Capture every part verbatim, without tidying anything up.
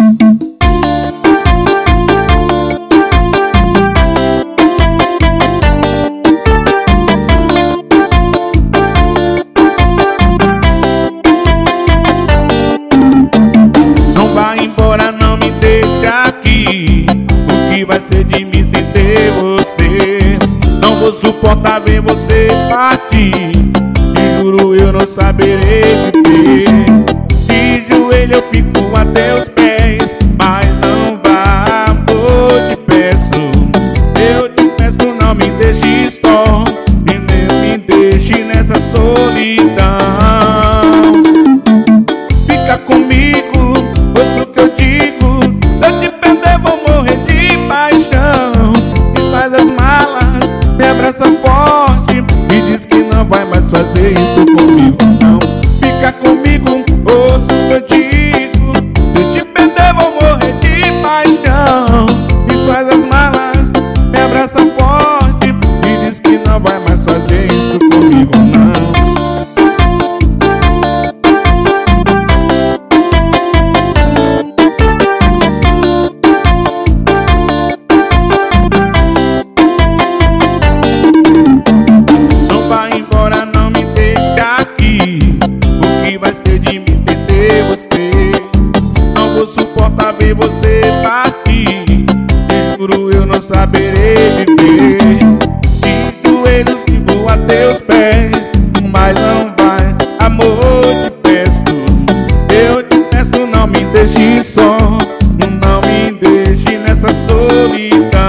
Vai ser de mim sem ter você. Não vou suportar ver você partir. Te juro, eu não saberei viver. De joelho eu fico a teus pés, mas não vá, amor, te peço. Eu te peço, não me deixe só, e nem me deixe nessa solidão. Fica comigo, ouça o que eu digo. Se eu te perder vou morrer de paixão. Me faz as malas, me abraça forte, e diz que não vai mais fazer isso comigo, não. Fica comigo, ouça o que eu digo. Se eu te perder vou morrer de paixão. Me faz as malas, me abraça forte, e diz que não vai mais fazer isso comigo, não. Ver você partir, te juro, eu não saberei viver. De joelhos vivo a teus pés, mas não vai, amor, te peço. Eu te peço, não me deixe só, não me deixe nessa solidão.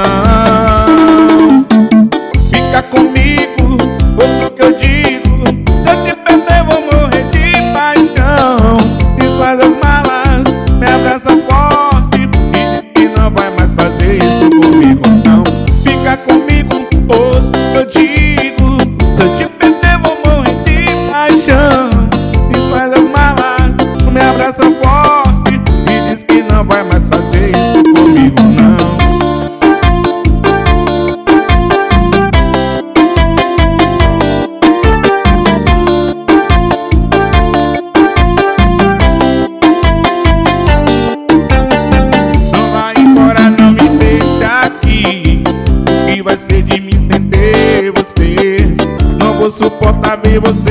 Fica comigo, ouça o que eu digo. Se eu te perder vou morrer de paixão. Me faz as malas, me abraça forte, não vai mais fazer isso comigo, não. Fica comigo, ouça o que eu digo. Se eu te perder vou morrer de paixão. Me faz as malas, me abraça forte, e diz que não vai mais fazer isso comigo, não. Vai ser de mim sem ter você. Não vou suportar ver você